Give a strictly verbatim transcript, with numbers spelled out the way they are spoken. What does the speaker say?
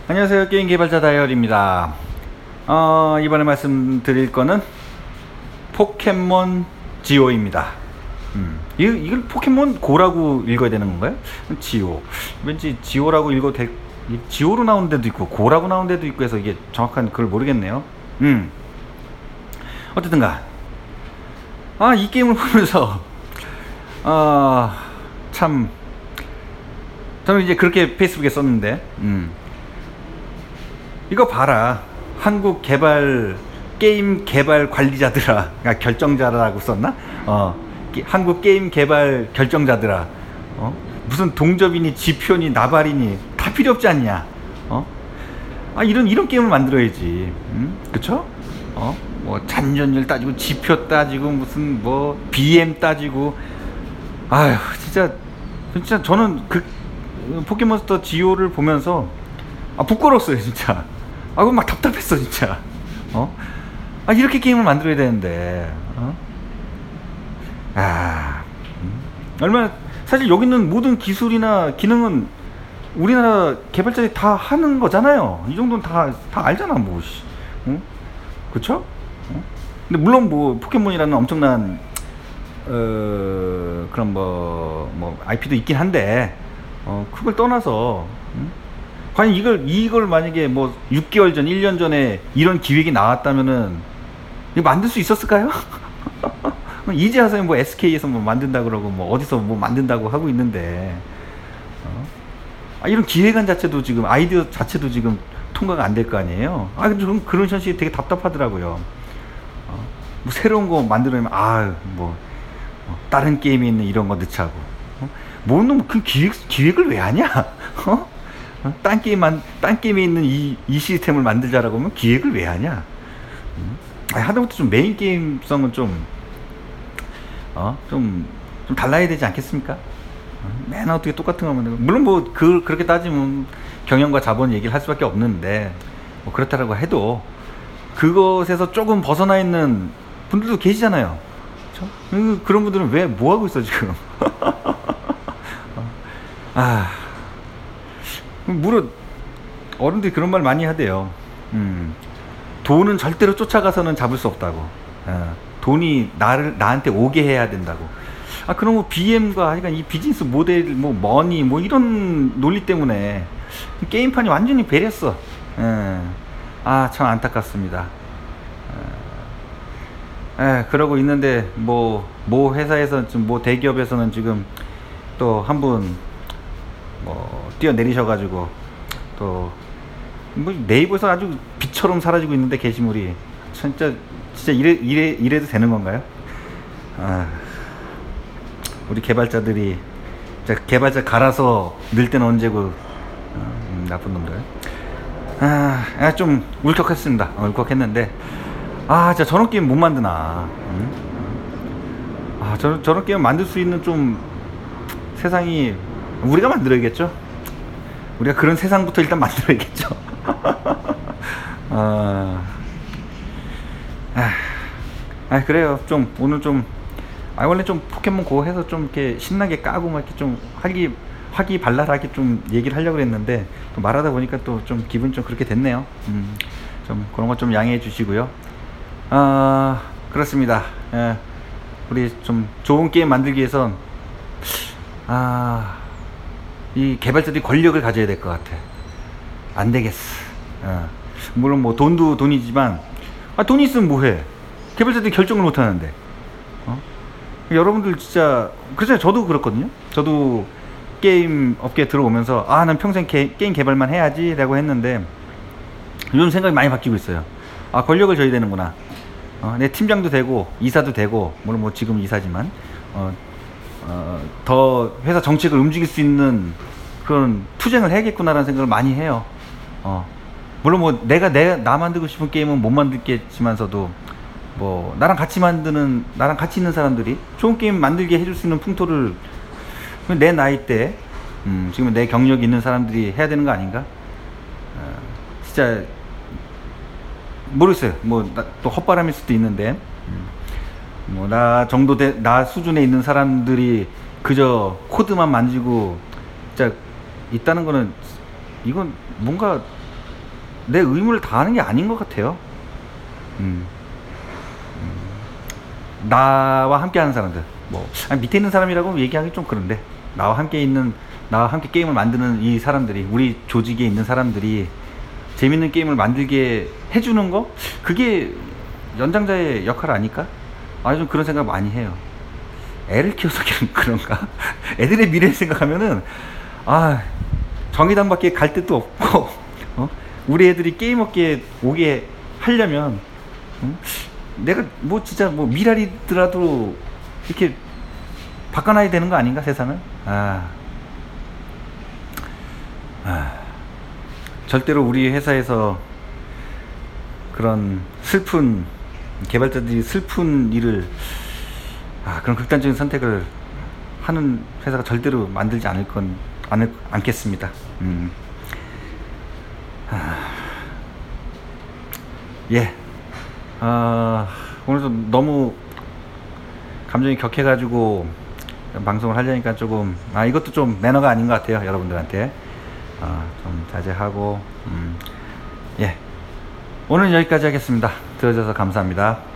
안녕하세요. 게임 개발자 다이얼입니다. 어, 이번에 말씀드릴 거는 포켓몬 지오입니다. 음, 이, 이걸 포켓몬 고라고 읽어야 되는 건가요? 지오. 왠지 지오라고 읽어도 될, 지오로 나온 데도 있고 고라고 나온 데도 있고 해서 이게 정확한 그걸 모르겠네요. 음. 어쨌든가 아, 이 게임을 보면서 아, 참 저는 이제 그렇게 페이스북에 썼는데 음. 이거 봐라, 한국 개발 게임 개발 관리자들아, 그러니까 결정자라고 썼나? 어, 게, 한국 게임 개발 결정자들아, 어? 무슨 동접이니 지표니 나발이니 다 필요 없지 않냐? 어? 아, 이런 이런 게임을 만들어야지, 음? 그쵸? 어? 뭐 잔존율 따지고 지표 따지고 무슨 뭐 비엠 따지고, 아휴 진짜 진짜 저는 그 포켓몬스터 지오를 보면서 아, 부끄러웠어요 진짜. 아, 그거 막 답답했어 진짜. 어? 아, 이렇게 게임을 만들어야 되는데, 어? 아, 음. 얼마나 사실 여기 있는 모든 기술이나 기능은 우리나라 개발자들이 다 하는 거잖아요. 이 정도는 다 다 알잖아 뭐. 씨. 어? 그쵸? 어? 근데 물론 뭐 포켓몬이라는 엄청난 어, 그런 뭐, 뭐 아이피도 있긴 한데, 어, 그걸 떠나서 음? 과연 이걸 이걸 만약에 뭐 육 개월 전, 일 년 전에 이런 기획이 나왔다면은 이거 만들 수 있었을까요? 이제 와서 뭐 에스케이에서 뭐 만든다 그러고 뭐 어디서 뭐 만든다고 하고 있는데, 어? 아, 이런 기획안 자체도 지금 아이디어 자체도 지금 통과가 안 될 거 아니에요. 아, 근데 좀 그런 현실이 되게 답답하더라고요. 어? 뭐 새로운 거 만들려면 아뭐 어, 다른 게임에 있는 이런 거 넣자고. 어? 뭐는 그 기획 기획을 왜 하냐? 어? 딴 게임만, 딴 게임에 있는 이, 이 시스템을 만들자라고 하면 기획을 왜 하냐? 음? 아니, 하다못해 좀 메인 게임성은 좀, 어? 좀, 좀 달라야 되지 않겠습니까? 어? 맨날 어떻게 똑같은 거 만들고. 물론 뭐, 그, 그렇게 따지면 경영과 자본 얘기를 할 수밖에 없는데, 뭐 그렇다라고 해도, 그것에서 조금 벗어나 있는 분들도 계시잖아요. 그쵸? 그, 그런 분들은 왜, 뭐 하고 있어, 지금? 어? 아. 물론 어른들이 그런 말 많이 하대요. 음, 돈은 절대로 쫓아가서는 잡을 수 없다고. 어, 돈이 나를 나한테 오게 해야 된다고. 아, 그럼 뭐 비엠과 하여간 이 비즈니스 모델, 뭐 머니, 뭐 이런 논리 때문에 게임판이 완전히 배렸어. 예. 아, 참 안타깝습니다. 예, 그러고 있는데 뭐 모 회사에서 좀 뭐 대기업에서는 지금 또 한 분 뭐 뛰어내리셔가지고 또 뭐 네이버에서 아주 빛처럼 사라지고 있는데 게시물이 진짜 진짜 이래 이래 이래도 되는 건가요? 아, 우리 개발자들이 개발자 갈아서 늘 때는 언제고. 어, 음, 나쁜 놈들. 아, 아, 좀 울컥했습니다. 어, 울컥했는데 아, 진짜 저런 게임 못 만드나? 응? 아, 저런 저런 게임 만들 수 있는 좀 세상이 우리가 만들어야겠죠. 우리가 그런 세상부터 일단 만들어야겠죠. 아, 아, 아, 그래요. 좀 오늘 좀, 아, 원래 좀 포켓몬 고 해서 좀 이렇게 신나게 까고 막 이렇게 좀 화기 화기발랄하게 좀 얘기를 하려고 했는데 또 말하다 보니까 또 좀 기분 좀 그렇게 됐네요. 음, 좀 그런 거 좀 양해해 주시고요. 아, 그렇습니다. 예, 우리 좀 좋은 게임 만들기 위해선 아, 이 개발자들이 권력을 가져야 될 것 같아. 안 되겠어. 어. 물론 뭐 돈도 돈이지만, 아, 돈이 있으면 뭐해? 개발자들이 결정을 못 하는데. 어? 여러분들 진짜, 그렇잖아요. 저도 그렇거든요. 저도 게임 업계에 들어오면서 아, 난 평생 게, 게임 개발만 해야지 라고 했는데 요즘 생각이 많이 바뀌고 있어요. 아, 권력을 줘야 되는구나. 어, 내 팀장도 되고 이사도 되고, 물론 뭐 지금 이사지만 어, 어, 더 회사 정책을 움직일 수 있는 그런 투쟁을 해야겠구나라는 생각을 많이 해요. 어, 물론 뭐 내가 내가 나 만들고 싶은 게임은 못 만들겠지만서도 뭐 나랑 같이 만드는 나랑 같이 있는 사람들이 좋은 게임 만들게 해줄 수 있는 풍토를 내 나이 때 음, 지금 내 경력이 있는 사람들이 해야 되는 거 아닌가? 어, 진짜 모르겠어요. 뭐 또 헛바람일 수도 있는데. 음. 뭐 나 정도 돼, 나 수준에 있는 사람들이 그저 코드만 만지고 진짜 있다는 거는 이건 뭔가 내 의무를 다하는 게 아닌 것 같아요. 음. 나와 함께 하는 사람들, 뭐 아니, 밑에 있는 사람이라고 얘기하기 좀 그런데, 나와 함께 있는, 나와 함께 게임을 만드는 이 사람들이, 우리 조직에 있는 사람들이 재밌는 게임을 만들게 해주는 거, 그게 연장자의 역할 아닐까? 아니, 좀 그런 생각 많이 해요. 애를 키워서 그냥 그런가? 애들의 미래를 생각하면은, 아, 정의당밖에 갈 데도 없고, 어? 우리 애들이 게임 업계에 오게 하려면, 응? 내가 뭐 진짜 뭐 미랄이더라도 이렇게 바꿔놔야 되는 거 아닌가, 세상을? 아, 아, 절대로 우리 회사에서 그런 슬픈, 개발자들이 슬픈 일을, 아, 그런 극단적인 선택을 하는 회사가 절대로 만들지 않을 건, 않을, 않겠습니다. 음. 아, 예. 아, 오늘도 너무 감정이 격해가지고 방송을 하려니까 조금, 아, 이것도 좀 매너가 아닌 것 같아요, 여러분들한테. 아, 좀 자제하고, 음, 예. 오늘 여기까지 하겠습니다. 들어줘서 감사합니다.